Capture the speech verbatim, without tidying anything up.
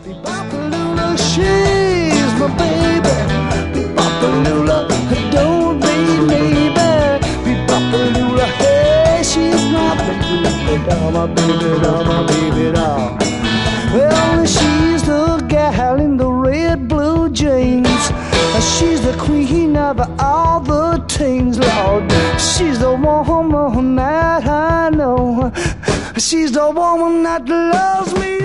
Bebopalula, she's my baby. Bebopalula, don't be maybe. Bebopalula, hey, she's my baby doll, my baby doll, my baby doll. Well, she's the gal in the red blue jeans. She's the queen of all the teens, Lord. She's the woman that I know. She's the woman that loves me.